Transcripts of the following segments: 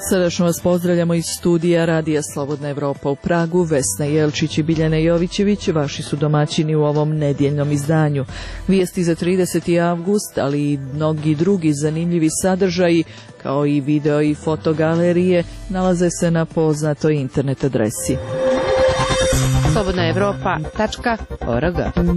Srdačno vas pozdravljamo iz studija Radija Slobodna Evropa u Pragu. Vesna Jelčić i Biljana Jovićević vaši su domaćini u ovom nedjeljnom izdanju. Vijesti za 30. avgust, ali i mnogi drugi zanimljivi sadržaji, kao i video i fotogalerije, nalaze se na poznatoj internet adresi slobodnaevropa.org.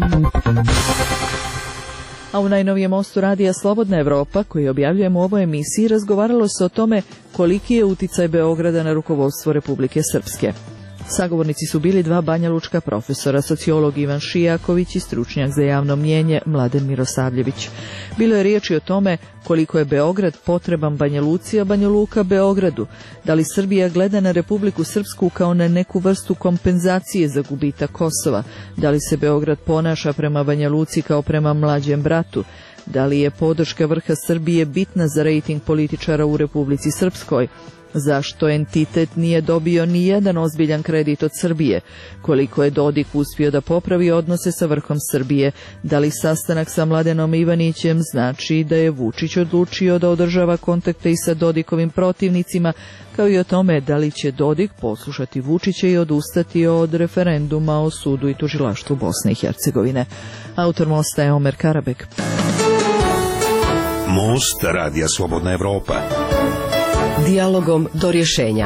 A u najnovijem mostu Radija Slobodna Evropa, koji objavljujemo u ovoj emisiji, razgovaralo se o tome koliki je uticaj Beograda na rukovodstvo Republike Srpske. Sagovornici su bili dva banjalučka profesora, sociolog Ivan Šijaković i stručnjak za javno mnijenje Mladen Mirosavljević. Bilo je riječi o tome koliko je Beograd potreban Banja Luci, a Banja Luka Beogradu. Da li Srbija gleda na Republiku Srpsku kao na neku vrstu kompenzacije za gubitak Kosova? Da li se Beograd ponaša prema Banja Luci kao prema mlađem bratu? Da li je podrška vrha Srbije bitna za rejting političara u Republici Srpskoj? Zašto entitet nije dobio ni jedan ozbiljan kredit od Srbije? Koliko je Dodik uspio da popravi odnose sa vrhom Srbije? Da li sastanak sa Mladenom Ivanićem znači da je Vučić odlučio da održava kontakte i sa Dodikovim protivnicima, kao i o tome da li će Dodik poslušati Vučića i odustati od referenduma o sudu i tužilaštvu Bosne i Hercegovine? Autor mosta je Omer Karabek. Most Radija Slobodna Evropa. Dijalogom do rješenja.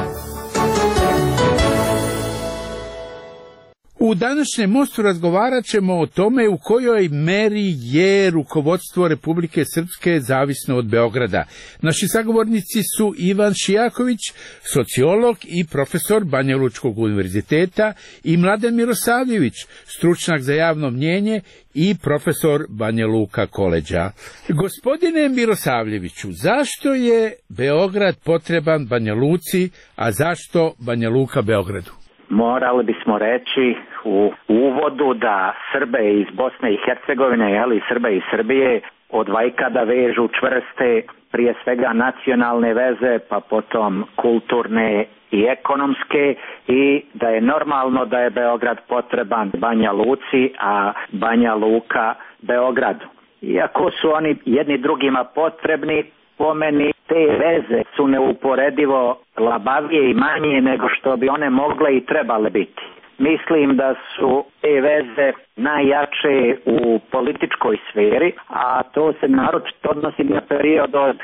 U današnjem mostu razgovarat ćemo o tome u kojoj meri je rukovodstvo Republike Srpske zavisno od Beograda. Naši sagovornici su Ivan Šijaković, sociolog i profesor Banjalučkog univerziteta, i Mladen Mirosavljević, stručnjak za javno mnijenje i profesor Banja Luka koleđa. Gospodine Mirosavljeviću, zašto je Beograd potreban Banja Luci, a zašto Banja Luka Beogradu? Morali bismo reći u uvodu da Srbe iz Bosne i Hercegovine, ali i Srbe iz Srbije od vajkada vežu čvrste, prije svega nacionalne veze, pa potom kulturne i ekonomske, i da je normalno da je Beograd potreban Banja Luci, a Banja Luka Beogradu. Iako su oni jedni drugima potrebni, po meni te veze su neuporedivo labavije i manje nego što bi one mogle i trebale biti. Mislim da su te veze najjače u političkoj sferi, a to se naročito odnosi na period od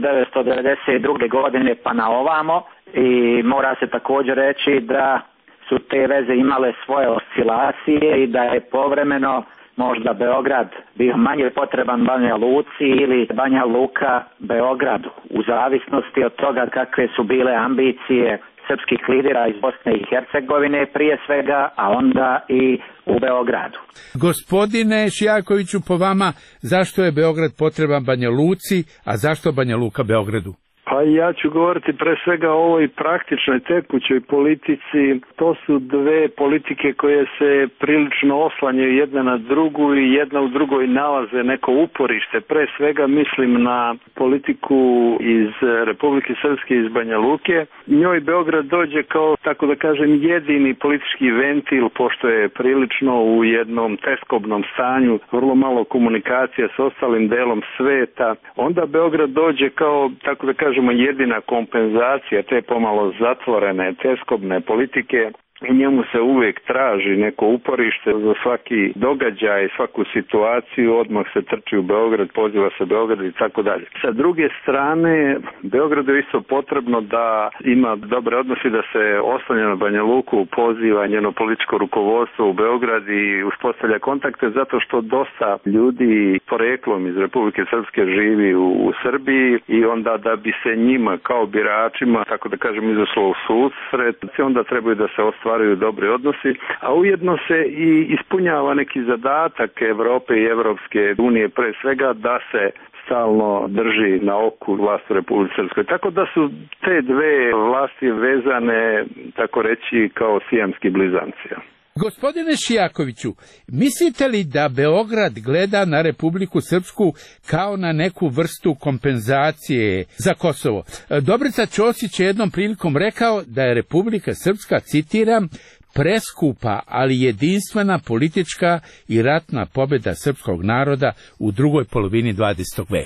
1992. godine pa na ovamo, i mora se također reći da su te veze imale svoje oscilacije i da je povremeno možda Beograd bio manje potreban Banja Luci ili Banja Luka Beogradu, u zavisnosti od toga kakve su bile ambicije srpskih lidera iz Bosne i Hercegovine prije svega, a onda i u Beogradu. Gospodine Šijakoviću, po vama, zašto je Beograd potreban Banja Luci, a zašto Banja Luka Beogradu? Pa ja ću govoriti pre svega o ovoj praktičnoj tekućoj politici. To su dve politike koje se prilično oslanjaju jedna na drugu i jedna u drugoj nalaze neko uporište. Pre svega mislim na politiku iz Republike Srpske, iz Banja Luke. Njoj Beograd dođe kao, tako da kažem, jedini politički ventil, pošto je prilično u jednom teskobnom stanju, vrlo malo komunikacija s ostalim delom sveta. Onda Beograd dođe kao, tako da kažem, jedina kompenzacija te pomalo zatvorene, teskobne politike. I njemu se uvijek traži neko uporište za svaki događaj, svaku situaciju, odmah se trči u Beograd, poziva se Beograd i tako dalje. Sa druge strane, Beogradu je isto potrebno da ima dobre odnose, da se oslanja na Banja Luku, poziva njeno političko rukovodstvo u Beograd i uspostavlja kontakte, zato što dosta ljudi poreklom iz Republike Srpske živi u Srbiji, i onda da bi se njima kao biračima, tako da kažem, izašlo u susret, onda trebaju da se ostvaraju dobri odnosi, a ujedno se i ispunjava neki zadatak Evrope i Evropske unije, pre svega da se stalno drži na oku vlast u Republici Srpskoj. Tako da su te dve vlasti vezane, tako reći, kao sijamski blizanci. Gospodine Šijakoviću, mislite li da Beograd gleda na Republiku Srpsku kao na neku vrstu kompenzacije za Kosovo? Dobrica Ćosić je jednom prilikom rekao da je Republika Srpska, citiram, preskupa, ali jedinstvena politička i ratna pobjeda srpskog naroda u drugoj polovini 20. veka.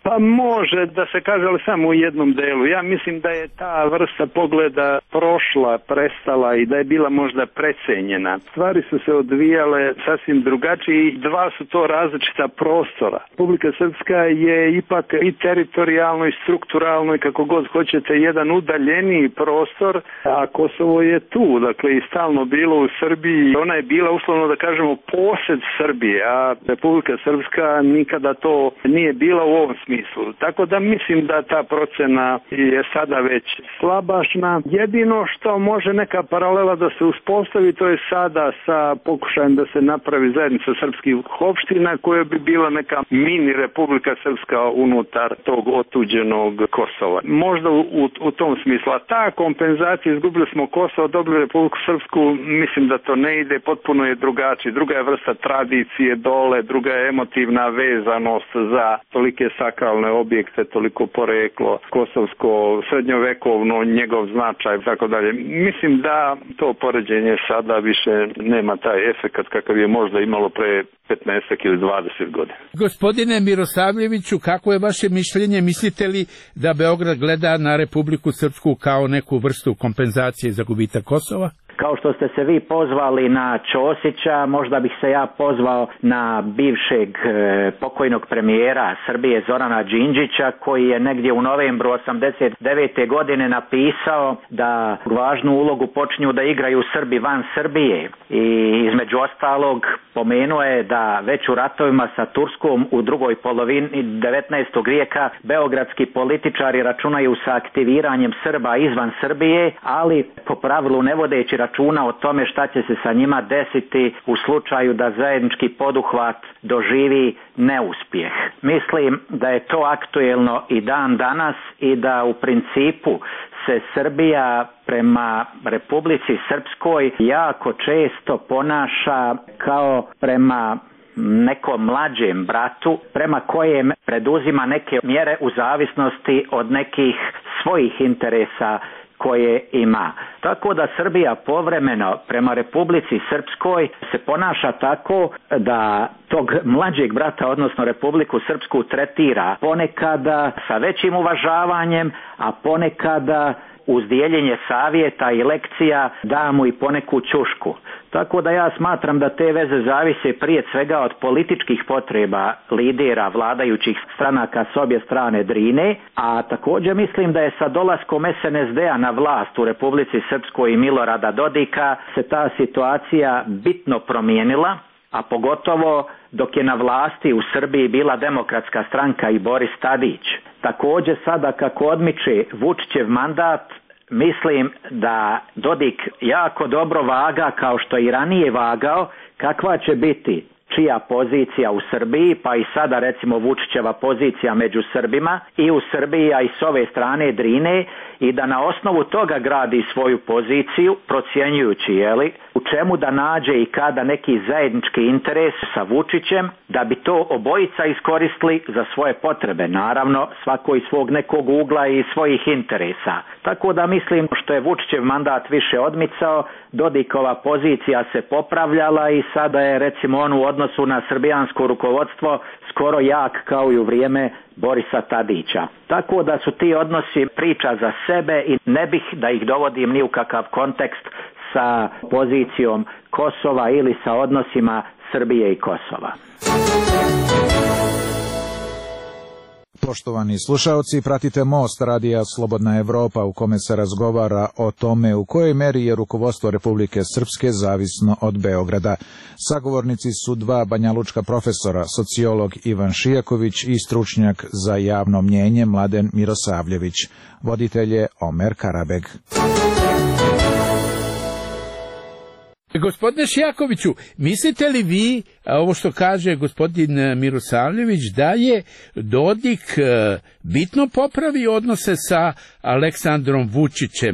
Pa može da se kaže, ali samo u jednom delu. Ja mislim da je ta vrsta pogleda prošla, prestala i da je bila možda precenjena. Stvari su se odvijale sasvim drugačije i dva su to različita prostora. Republika Srpska je ipak i teritorijalno i strukturalno i kako god hoćete jedan udaljeniji prostor, a Kosovo je tu, dakle i stalno bilo u Srbiji. Ona je bila uslovno da kažemo posed Srbije, a Republika Srpska nikada to nije bila u ovom smislu. Tako da mislim da ta procena je sada već slabašna. Jedino što može neka paralela da se uspostavi, to je sada sa pokušajem da se napravi zajednica srpskih opština koja bi bila neka mini Republika Srpska unutar tog otuđenog Kosova. Možda u tom smislu. A ta kompenzacija, izgubili smo Kosovo, dobili Republiku Srpsku, mislim da to ne ide, potpuno je drugačije. Druga je vrsta tradicije dole, druga je emotivna vezanost za tolike sakralne objekte, toliko poreklo, kosovsko, srednjovekovno, njegov značaj, tako dalje. Mislim da to poređenje sada više nema taj efekat kakav je možda imalo pre 15 ili 20 godina. Gospodine Mirosavljeviću, kako je vaše mišljenje? Mislite li da Beograd gleda na Republiku Srpsku kao neku vrstu kompenzacije za gubitak Kosova? Kao što ste se vi pozvali na Ćosića, možda bih se ja pozvao na bivšeg pokojnog premijera Srbije Zorana Đinđića, koji je negdje u novembru 1989. godine napisao da važnu ulogu počinju da igraju Srbi van Srbije. I između ostalog pomenuo je da već u ratovima sa Turskom u drugoj polovini 19. vijeka beogradski političari računaju sa aktiviranjem Srba izvan Srbije, ali po pravilu ne vodeći računa o tome šta će se sa njima desiti u slučaju da zajednički poduhvat doživi neuspjeh. Mislim da je to aktuelno i dan danas i da u principu se Srbija prema Republici Srpskoj jako često ponaša kao prema nekom mlađem bratu, prema kojem preduzima neke mjere u zavisnosti od nekih svojih interesa koje ima. Tako da Srbija povremeno prema Republici Srpskoj se ponaša tako da tog mlađeg brata, odnosno Republiku Srpsku, tretira ponekada sa većim uvažavanjem, a ponekada uz dijeljenje savjeta i lekcija da mu i poneku ćušku. Tako da ja smatram da te veze zavise prije svega od političkih potreba lidera vladajućih stranaka s obje strane Drine, a također mislim da je sa dolaskom SNSD-a na vlast u Republici Srpskoj i Milorada Dodika se ta situacija bitno promijenila, a pogotovo dok je na vlasti u Srbiji bila Demokratska stranka i Boris Tadić. Također sada kako odmiče Vučićev mandat, mislim da Dodik jako dobro vaga, kao što i ranije vagao, kakva će biti čija pozicija u Srbiji, pa i sada recimo Vučićeva pozicija među Srbima i u Srbiji, a i s ove strane Drine, i da na osnovu toga gradi svoju poziciju, procjenjujući u čemu da nađe i kada neki zajednički interes sa Vučićem, da bi to obojica iskoristili za svoje potrebe, naravno svako iz svog nekog ugla i svojih interesa. Tako da mislim što je Vučićev mandat više odmicao, Dodikova pozicija se popravljala i sada je recimo on u odnosu na srbijansko rukovodstvo skoro jak kao i u vrijeme Borisa Tadića. Tako da su ti odnosi priča za sebe i ne bih da ih dovodim ni u kakav kontekst sa pozicijom Kosova ili sa odnosima Srbije i Kosova. Poštovani slušaoci, pratite Most radija Slobodna Evropa u kome se razgovara o tome u kojoj meri je rukovodstvo Republike Srpske zavisno od Beograda. Sagovornici su dva banjalučka profesora, sociolog Ivan Šijaković i stručnjak za javno mnjenje Mladen Mirosavljević. Voditelj je Omer Karabeg. Gospodine Šijakoviću, mislite li vi, ovo što kaže gospodin Mirosavljević, da je Dodik bitno popravio odnose sa Aleksandrom Vučićem?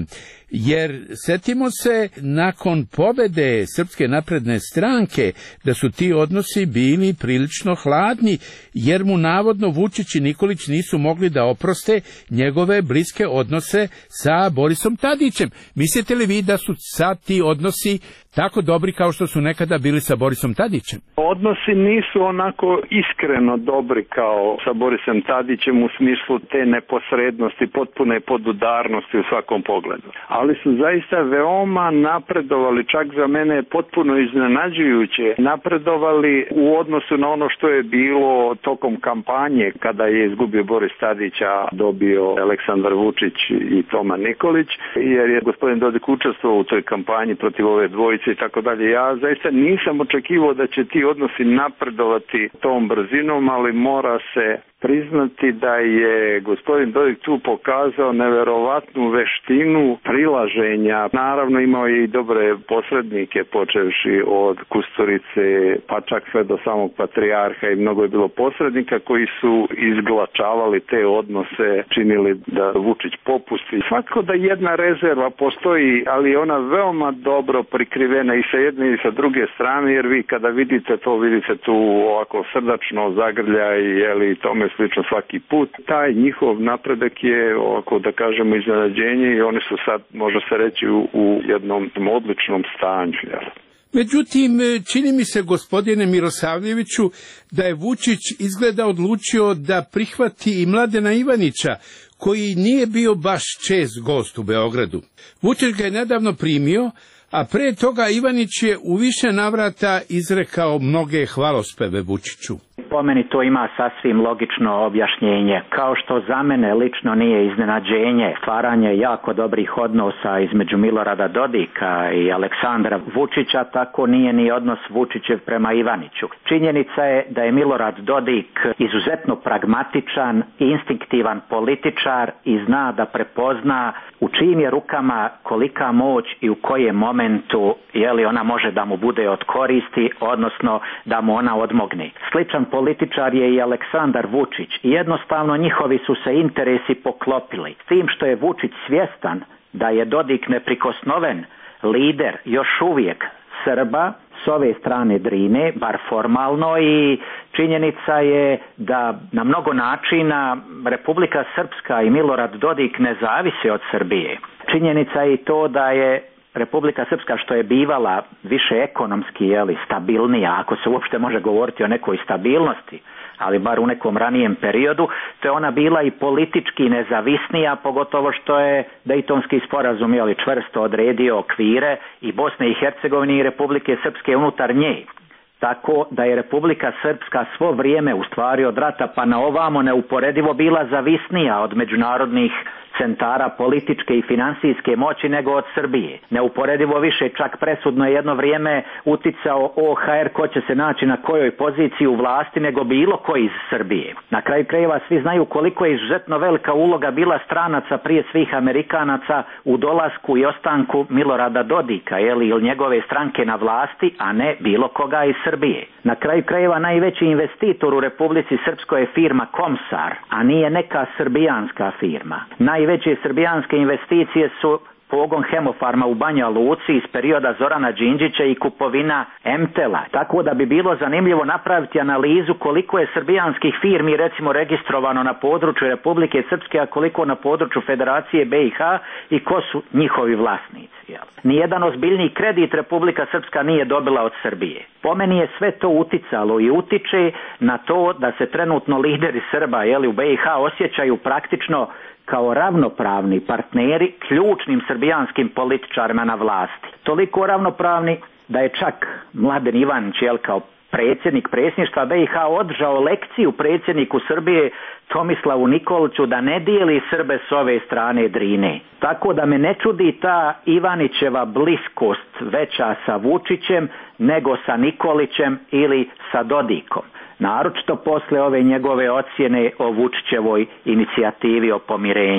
jer setimo se nakon pobede Srpske napredne stranke da su ti odnosi bili prilično hladni, jer mu navodno Vučić i Nikolić nisu mogli da oproste njegove bliske odnose sa Borisom Tadićem. Mislite li vi da su sad ti odnosi tako dobri kao što su nekada bili sa Borisom Tadićem? Odnosi nisu onako iskreno dobri kao sa Borisem Tadićem u smislu te neposrednosti, potpune podudarnosti u svakom pogledu. Ali su zaista veoma napredovali, čak za mene potpuno iznenađujuće, napredovali u odnosu na ono što je bilo tokom kampanje kada je izgubio Boris Tadić, a dobio Aleksandar Vučić i Toma Nikolić, jer je gospodin Dodik učestvovao u toj kampanji protiv ove dvojice i tako dalje. Ja zaista nisam očekivao da će ti odnosi napredovati tom brzinom, ali mora se priznati da je gospodin Dodik tu pokazao neverovatnu veštinu prilaženja. Naravno imao je i dobre posrednike, počevši od Kusturice pa čak sve do samog patrijarha, i mnogo je bilo posrednika koji su izglačavali te odnose, činili da Vučić popusti. Svakako da jedna rezerva postoji, ali je ona veoma dobro prikrivena i sa jedne i sa druge strane, jer vi kada vidite to, vidite tu ovako srdačno zagrljaj i tome slično svaki put. Taj njihov napredak je, ovako da kažemo, iznenađenje, i oni su sad, može se reći, u jednom odličnom stanju. Međutim, čini mi se, gospodine Mirosavljeviću, da je Vučić izgleda odlučio da prihvati i Mladena Ivanića, koji nije bio baš čest gost u Beogradu. Vučić ga je nedavno primio, a pre toga Ivanić je u više navrata izrekao mnoge hvalospeve Vučiću. Po meni to ima sasvim logično objašnjenje. Kao što za mene lično nije iznenađenje stvaranje jako dobrih odnosa između Milorada Dodika i Aleksandra Vučića, tako nije ni odnos Vučićev prema Ivaniću. Činjenica je da je Milorad Dodik izuzetno pragmatičan, instinktivan političar i zna da prepozna u čijim je rukama kolika moć i u kojem momentu ona može da mu bude od koristi, odnosno da mu ona odmogne. Sličan političar je i Aleksandar Vučić i jednostavno njihovi su se interesi poklopili. S tim što je Vučić svjestan da je Dodik neprikosnoven lider još uvijek Srba s ove strane Drine, bar formalno, i činjenica je da na mnogo načina Republika Srpska i Milorad Dodik ne zavise od Srbije. Činjenica je i to da je Republika Srpska, što je bivala više ekonomski stabilnija, ako se uopšte može govoriti o nekoj stabilnosti, ali bar u nekom ranijem periodu, to je ona bila i politički nezavisnija, pogotovo što je Dejtonski sporazum čvrsto odredio okvire i Bosne i Hercegovine i Republike Srpske unutar nje. Tako da je Republika Srpska svo vrijeme, u stvari od rata pa na ovamo, neuporedivo bila zavisnija od međunarodnih centara političke i financijske moći nego od Srbije. Neuporedivo više, čak presudno je jedno vrijeme uticao OHR ko će se naći na kojoj poziciji u vlasti nego bilo koji iz Srbije. Na kraju krajeva svi znaju koliko je izuzetno velika uloga bila stranaca, prije svih Amerikanaca, u dolasku i ostanku Milorada Dodika ili njegove stranke na vlasti, a ne bilo koga iz Srbije. Na kraju krajeva najveći investitor u Republici Srpskoj je firma Komsar, a nije neka srbijanska firma. Najveće srbijanske investicije su pogon Hemofarma u Banja Luci iz perioda Zorana Đinđića i kupovina Emtela. Tako da bi bilo zanimljivo napraviti analizu koliko je srbijanskih firmi recimo registrovano na području Republike Srpske, a koliko na području Federacije BiH i ko su njihovi vlasnici. Nijedan ozbiljniji kredit Republika Srpska nije dobila od Srbije. Po meni je sve to uticalo i utiče na to da se trenutno lideri Srba u BiH osjećaju praktično kao ravnopravni partneri ključnim srbijanskim političarima na vlasti. Toliko ravnopravni da je čak Mladen Ivanić kao predsjednik predsjedništva BiH održao lekciju predsjedniku Srbije Tomislavu Nikoliću da ne dijeli Srbe s ove strane Drine. Tako da me ne čudi ta Ivanićeva bliskost veća sa Vučićem nego sa Nikolićem ili sa Dodikom. Naročito posle ove njegove ocjene o Vučićevoj inicijativi o pomirenju.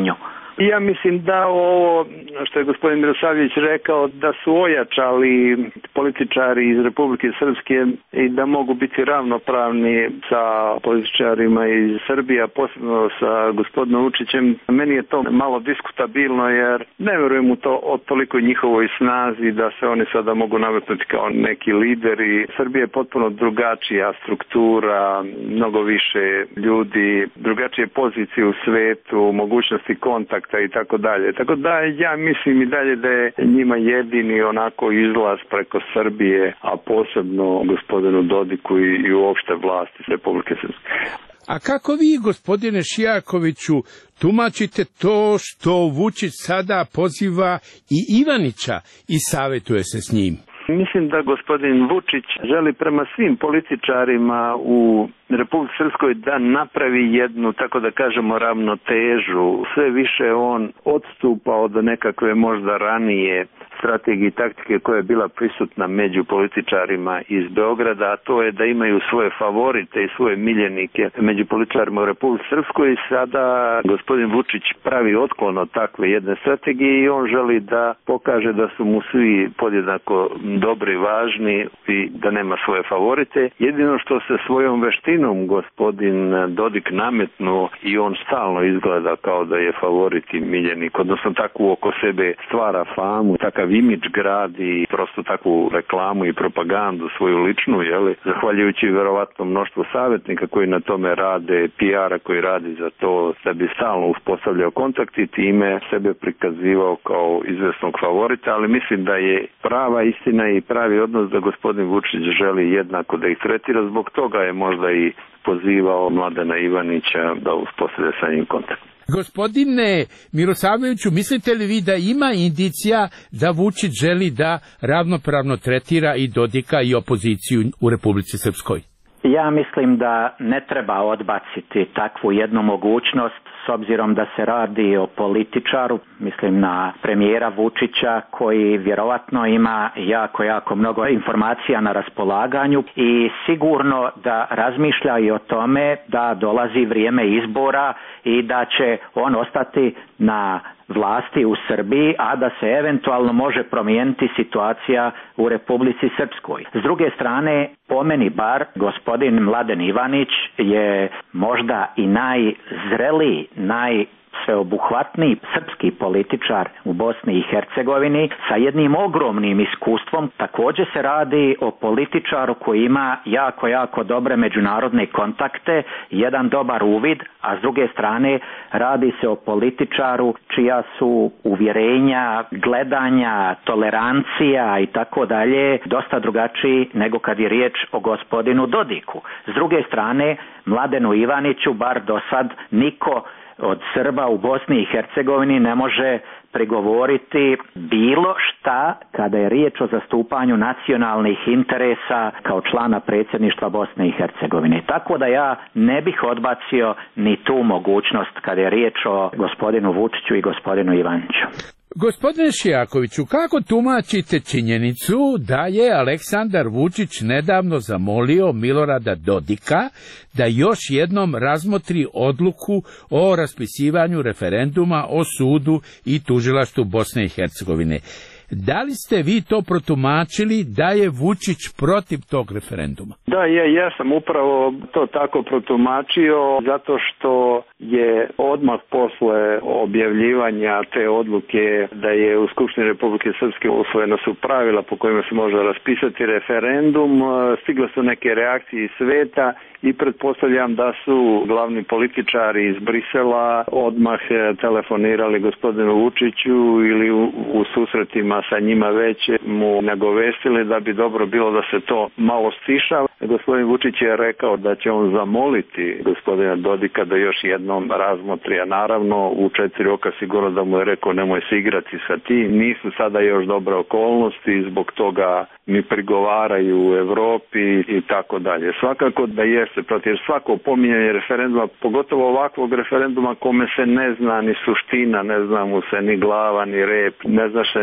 Ja mislim da ovo što je gospodin Mirosavljević rekao, da su ojačali političari iz Republike Srpske i da mogu biti ravnopravni sa političarima iz Srbije, posebno sa gospodinom Vučićem. Meni je to malo diskutabilno jer ne vjerujem u to o toliko njihovoj snazi da se oni sada mogu nametnuti kao neki lideri. Srbija je potpuno drugačija struktura, mnogo više ljudi, drugačije pozicije u svetu, mogućnosti kontakta i tako dalje. Tako da ja mislim i dalje da je njima jedini onako izlaz preko Srbije, a posebno gospodinu Dodiku i uopšte vlasti Republike Srpske. A kako vi, gospodine Šijakoviću, tumačite to što Vučić sada poziva i Ivanića i savjetuje se s njim? Mislim da gospodin Vučić želi prema svim političarima u Republici Srpskoj da napravi jednu, tako da kažemo, ravnotežu. Sve više on odstupa od nekakve možda ranije strategije i taktike koja je bila prisutna među političarima iz Beograda, a to je da imaju svoje favorite i svoje miljenike među političarima u Republici Srpskoj. I sada gospodin Vučić pravi otklon od takve jedne strategije i on želi da pokaže da su mu svi podjednako dobri, važni i da nema svoje favorite. Jedino što se svojom veštinom gospodin Dodik nametnuo i on stalno izgleda kao da je favorit i miljenik, odnosno takvu oko sebe stvara famu, takav imidž gradi, prosto takvu reklamu i propagandu svoju ličnu, zahvaljujući vjerovatno mnoštvo savjetnika koji na tome rade, PR-a koji radi za to, da bi stalno uspostavljao kontakt i time sebe prikazivao kao izvesnog favorita, ali mislim da je prava istina i pravi odnos da gospodin Vučić želi jednako da ih tretira, zbog toga je možda i pozivao Mladena Ivanića da uspostavlja sa njim kontakt. Gospodine Mirosavljeviću, mislite li vi da ima indicija da Vučić želi da ravnopravno tretira i Dodika i opoziciju u Republici Srpskoj? Ja mislim da ne treba odbaciti takvu jednu mogućnost s obzirom da se radi o političaru, mislim na premijera Vučića koji vjerovatno ima jako mnogo informacija na raspolaganju i sigurno da razmišlja i o tome da dolazi vrijeme izbora i da će on ostati na vlasti u Srbiji, a da se eventualno može promijeniti situacija u Republici Srpskoj. S druge strane, po meni bar, gospodin Mladen Ivanić je možda i najzreliji, sveobuhvatniji srpski političar u Bosni i Hercegovini sa jednim ogromnim iskustvom. Također se radi o političaru koji ima jako dobre međunarodne kontakte, jedan dobar uvid, a s druge strane radi se o političaru čija su uvjerenja, gledanja, tolerancija i tako dalje dosta drugačiji nego kad je riječ o gospodinu Dodiku. S druge strane, Mladenu Ivaniću bar do sad niko od Srba u Bosni i Hercegovini ne može prigovoriti bilo šta kada je riječ o zastupanju nacionalnih interesa kao člana predsjedništva Bosne i Hercegovine. Tako da ja ne bih odbacio ni tu mogućnost kada je riječ o gospodinu Vučiću i gospodinu Ivaniću. Gospodine Šijakoviću, kako tumačite činjenicu da je Aleksandar Vučić nedavno zamolio Milorada Dodika da još jednom razmotri odluku o raspisivanju referenduma o sudu i tužilaštvu Bosne i Hercegovine? Da li ste vi to protumačili da je Vučić protiv tog referenduma? Da, ja sam upravo to tako protumačio zato što je odmah posle objavljivanja te odluke da je u Skupštini Republike Srpske usvojena su pravila po kojima se može raspisati referendum, stigle su neke reakcije iz sveta i pretpostavljam da su glavni političari iz Brisela odmah telefonirali gospodinu Vučiću ili u susretima sa njima već mu nagovestili da bi dobro bilo da se to malo stiša. Gospodin Vučić je rekao da će on zamoliti gospodina Dodika da još jednom razmotri, a naravno u 4 oka sigurno da mu je rekao nemoj se igrati sa tim, nisu sada još dobre okolnosti, zbog toga mi prigovaraju u Evropi i tako dalje. Svakako da jeste protiv svako pominjanje referenduma, pogotovo ovakvog referenduma kome se ne zna ni suština, ne zna mu se ni glava ni rep, ne zna se ni zašto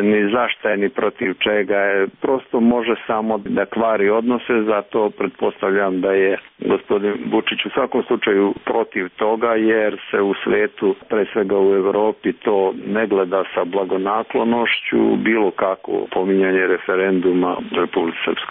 šta je ni protiv čega je. Prosto može samo da kvari odnose, zato pretpostavljam da je gospodin Vučić u svakom slučaju protiv toga, jer se u svetu, pre svega u Evropi, to ne gleda sa blagonaklonošću bilo kako pominjanje referenduma u Republici Srpskoj.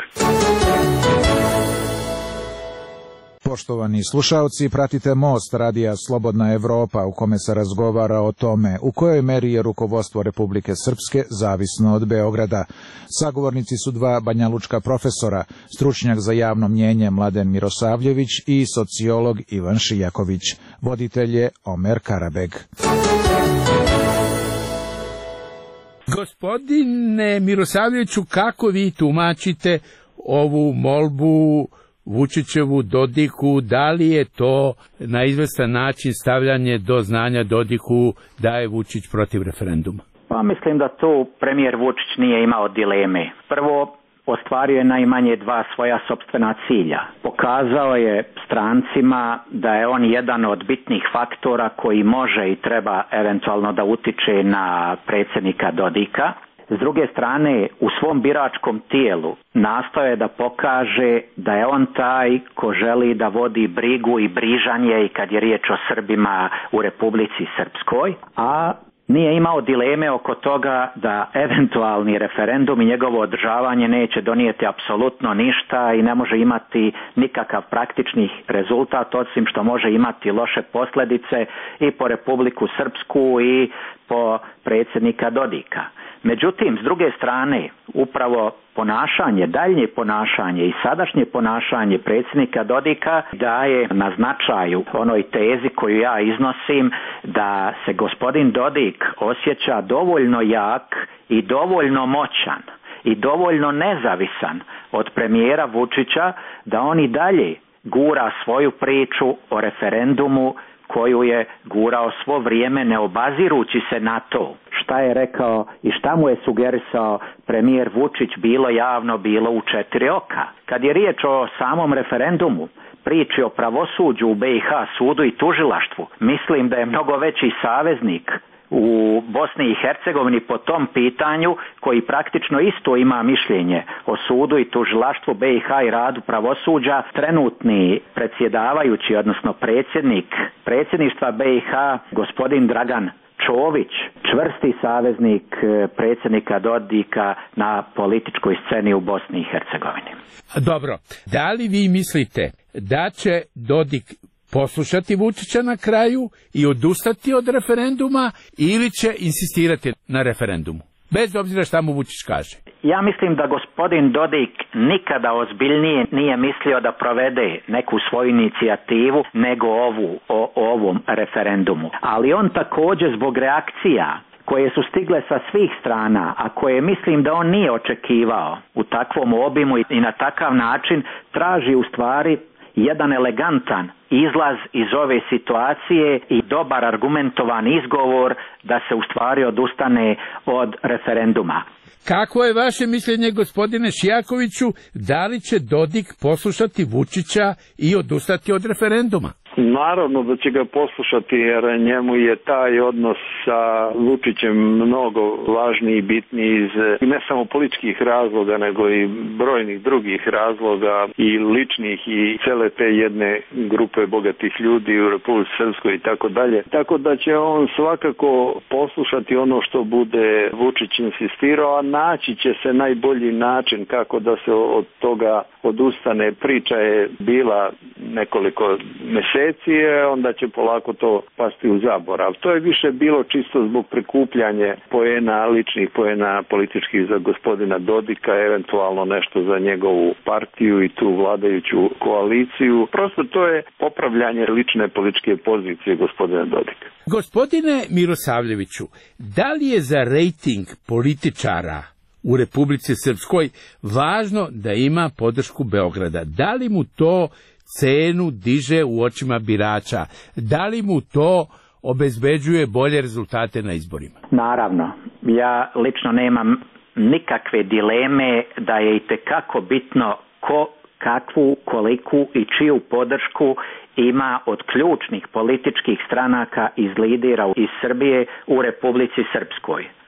Poštovani slušaoci, pratite Most radija Slobodna Evropa u kome se razgovara o tome u kojoj meri je rukovodstvo Republike Srpske zavisno od Beograda. Sagovornici su dva banjalučka profesora, stručnjak za javno mnjenje Mladen Mirosavljević i sociolog Ivan Šijaković. Voditelj je Omer Karabeg. Gospodine Mirosavljeviću, kako vi tumačite ovu molbu Vučićevu Dodiku, da li je to na izvestan način stavljanje do znanja Dodiku da je Vučić protiv referenduma? Pa mislim da tu premijer Vučić nije imao dileme. Prvo, ostvario je najmanje dva svoja sopstvena cilja. Pokazao je strancima da je on jedan od bitnih faktora koji može i treba eventualno da utiče na predsjednika Dodika. S druge strane, u svom biračkom tijelu nastoje da pokaže da je on taj ko želi da vodi brigu i brižanje i kad je riječ o Srbima u Republici Srpskoj, a nije imao dileme oko toga da eventualni referendum i njegovo održavanje neće donijeti apsolutno ništa i ne može imati nikakav praktični rezultat, osim što može imati loše posljedice i po Republiku Srpsku i po predsjednika Dodika. Međutim, s druge strane, upravo daljnje ponašanje i sadašnje ponašanje predsjednika Dodika daje na značaju onoj tezi koju ja iznosim, da se gospodin Dodik osjeća dovoljno jak i dovoljno moćan i dovoljno nezavisan od premijera Vučića da on i dalje gura svoju priču o referendumu koju je gurao svo vrijeme, ne obazirući se na to šta je rekao i šta mu je sugerisao premijer Vučić, bilo javno, bilo u četiri oka. Kad je riječ o samom referendumu, priči o pravosuđu u BiH, sudu i tužilaštvu, mislim da je mnogo veći saveznik u Bosni i Hercegovini po tom pitanju, koji praktično isto ima mišljenje o sudu i tužilaštvu BiH i radu pravosuđa, trenutni predsjedavajući, odnosno predsjedništva BiH, gospodin Dragan Čović, čvrsti saveznik predsjednika Dodika na političkoj sceni u Bosni i Hercegovini. Dobro, da li vi mislite da će Dodik poslušati Vučića na kraju i odustati od referenduma ili će insistirati na referendumu, bez obzira šta mu Vučić kaže? Ja mislim da gospodin Dodik nikada ozbiljnije nije mislio da provede neku svoju inicijativu nego o ovom referendumu. Ali on također zbog reakcija koje su stigle sa svih strana, a koje mislim da on nije očekivao u takvom obimu i na takav način, traži u stvari jedan elegantan izlaz iz ove situacije i dobar argumentovan izgovor da se u stvari odustane od referenduma. Kako je vaše mišljenje, gospodine Šijakoviću, da li će Dodik poslušati Vučića i odustati od referenduma? Naravno da će ga poslušati, jer njemu je taj odnos sa Vučićem mnogo važniji i bitniji iz ne samo političkih razloga, nego i brojnih drugih razloga i ličnih i cele te jedne grupe bogatih ljudi u Republici Srpskoj i tako dalje. Tako da će on svakako poslušati ono što bude Vučić insistirao, a naći će se najbolji način kako da se od toga odustane. Priča je bila nekoliko mjeseci, onda će polako to pasti u zaborav. To je više bilo čisto zbog prikupljanja poena, ličnih poena političkih za gospodina Dodika, eventualno nešto za njegovu partiju i tu vladajuću koaliciju. Prosto to je popravljanje lične političke pozicije gospodina Dodika. Gospodine Mirosavljeviću, da li je za rejting političara u Republici Srpskoj važno da ima podršku Beograda? Da li mu to cenu diže u očima birača? Da li mu to obezbeđuje bolje rezultate na izborima? Naravno, ja lično nemam nikakve dileme da je itekako bitno ko, kakvu, koliku i čiju podršku ima od ključnih političkih stranaka iz lidera iz Srbije u Republici Srpskoj.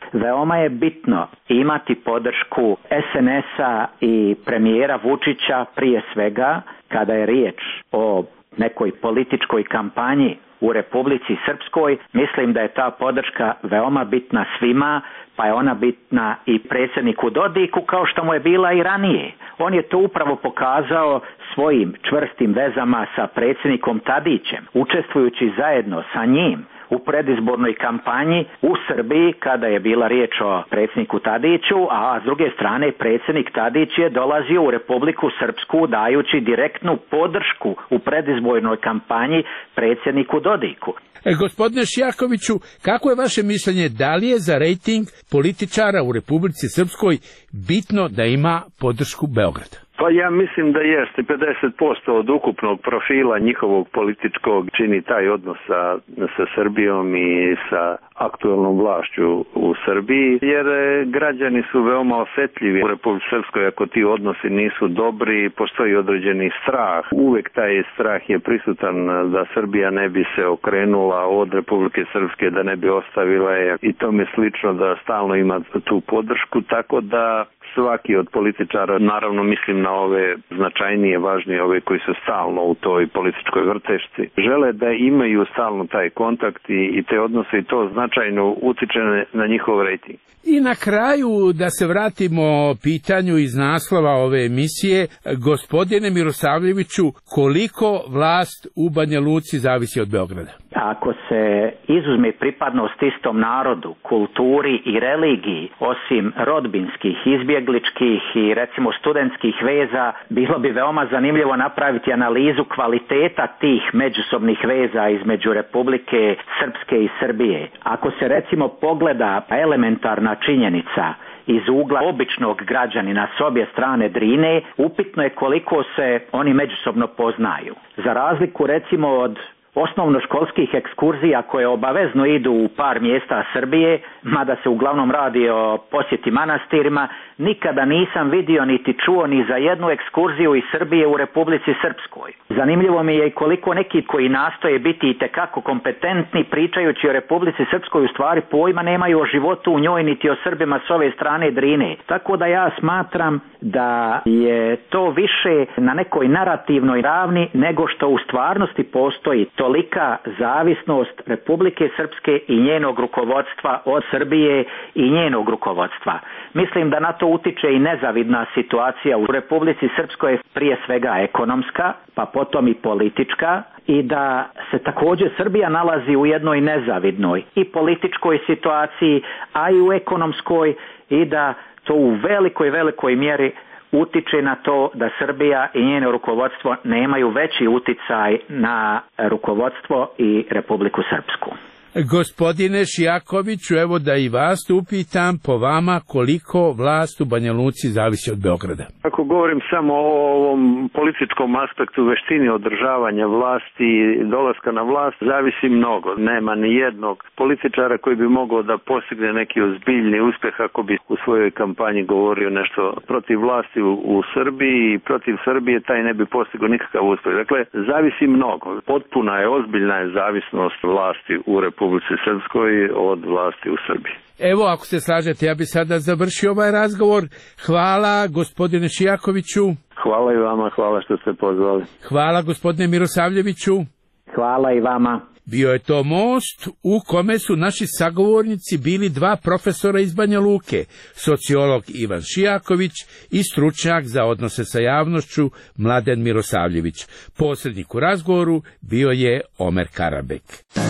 veoma je bitno imati podršku SNS-a i premijera Vučića prije svega kada je riječ o nekoj političkoj kampanji u Republici Srpskoj. Mislim da je ta podrška veoma bitna svima, pa je ona bitna i predsjedniku Dodiku kao što mu je bila i ranije. On je to upravo pokazao svojim čvrstim vezama sa predsjednikom Tadićem, učestvujući zajedno sa njim u predizbornoj kampanji u Srbiji kada je bila riječ o predsjedniku Tadiću, a s druge strane predsjednik Tadić je dolazio u Republiku Srpsku dajući direktnu podršku u predizbornoj kampanji predsjedniku Dodiku. Gospodine Šijakoviću, kako je vaše mišljenje, da li je za rejting političara u Republici Srpskoj bitno da ima podršku Beograda? Pa ja mislim da jeste. 50% od ukupnog profila njihovog političkog čini taj odnos sa Srbijom i sa aktuelnom vlašću u Srbiji, jer građani su veoma osjetljivi u Republici Srpskoj. Ako ti odnosi nisu dobri, postoji određeni strah. Uvek taj strah je prisutan da Srbija ne bi se okrenula od Republike Srpske, da ne bi ostavila je i tome slično, da stalno ima tu podršku, tako da svaki od političara, naravno mislim na ove značajnije, važnije, ove koji su stalno u toj političkoj vrtešci, žele da imaju stalno taj kontakt i te odnose, i to značajno utiče na njihov rejting. I na kraju da se vratimo pitanju iz naslova ove emisije, gospodine Mirosavljeviću, koliko vlast u Banja Luci zavisi od Beograda? Ako se izuzme pripadnost istom narodu, kulturi i religiji, osim rodbinskih, izbjegličkih i recimo studentskih veza, bilo bi veoma zanimljivo napraviti analizu kvaliteta tih međusobnih veza između Republike Srpske i Srbije. Ako se recimo pogleda elementarna činjenica iz ugla običnog građanina s obje strane Drine, upitno je koliko se oni međusobno poznaju. Za razliku recimo od osnovnoškolskih ekskurzija koje obavezno idu u par mjesta Srbije, mada se uglavnom radi o posjeti manastirima, nikada nisam vidio niti čuo ni za jednu ekskurziju iz Srbije u Republici Srpskoj. Zanimljivo mi je i koliko neki koji nastoje biti itekako kompetentni pričajući o Republici Srpskoj u stvari pojma nemaju o životu u njoj niti o Srbima s ove strane Drine. Tako da ja smatram da je to više na nekoj narativnoj ravni nego što u stvarnosti postoji tolika zavisnost Republike Srpske i njenog rukovodstva od Srbije i njenog rukovodstva. Mislim da na to utiče i nezavidna situacija u Republici Srpskoj, prije svega ekonomska, pa potom i politička, i da se također Srbija nalazi u jednoj nezavidnoj i političkoj situaciji, a i u ekonomskoj, i da to u velikoj mjeri utiče na to da Srbija i njeno rukovodstvo nemaju veći uticaj na rukovodstvo i Republiku Srpsku. Gospodine Šijakoviću, evo da i vas upitam, po vama koliko vlast u Banja Luci zavisi od Beograda? Ako govorim samo o ovom političkom aspektu, veštini održavanja vlasti i dolaska na vlast, zavisi mnogo. Nema ni jednog političara koji bi mogao da postigne neki ozbiljni uspjeh ako bi u svojoj kampanji govorio nešto protiv vlasti u Srbiji i protiv Srbije, taj ne bi postigao nikakav uspjeh. Dakle, zavisi mnogo. Potpuna je, ozbiljna je zavisnost vlasti u Republici Srpskoj od vlasti u Srbiji. Evo, ako se slažete, ja bi sada završio ovaj razgovor. Hvala gospodine Šijakoviću. Hvala i vama, hvala što ste pozvali. Hvala gospodine Mirosavljeviću. Hvala i vama. Bio je to most u kome su naši sagovornici bili dva profesora iz Banja Luke, sociolog Ivan Šijaković i stručnjak za odnose sa javnošću Mladen Mirosavljević. Posrednik u razgovoru bio je Omer Karabek.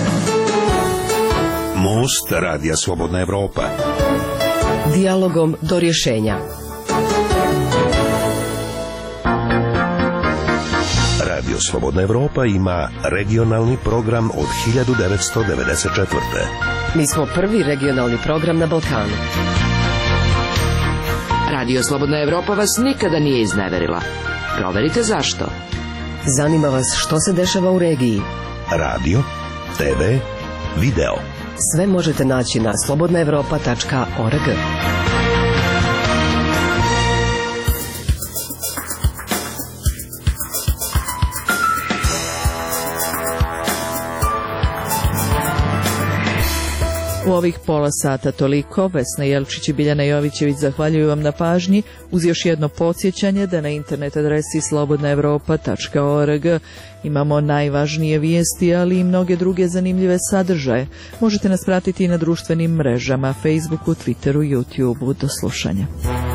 Most Radija Slobodna Evropa. Dijalogom do rješenja. Radio Slobodna Evropa ima regionalni program od 1994. Mi smo prvi regionalni program na Balkanu. Radio Slobodna Evropa vas nikada nije izneverila. Proverite zašto. Zanima vas što se dešava u regiji. Radio, TV, video. Sve možete naći na slobodnaevropa.org. U ovih pola sata toliko. Vesna Jelčić i Biljana Jovićević zahvaljuju vam na pažnji, uz još jedno podsjećanje da na internet adresi slobodnaevropa.org imamo najvažnije vijesti, ali i mnoge druge zanimljive sadržaje. Možete nas pratiti i na društvenim mrežama, Facebooku, Twitteru, YouTubeu. Do slušanja.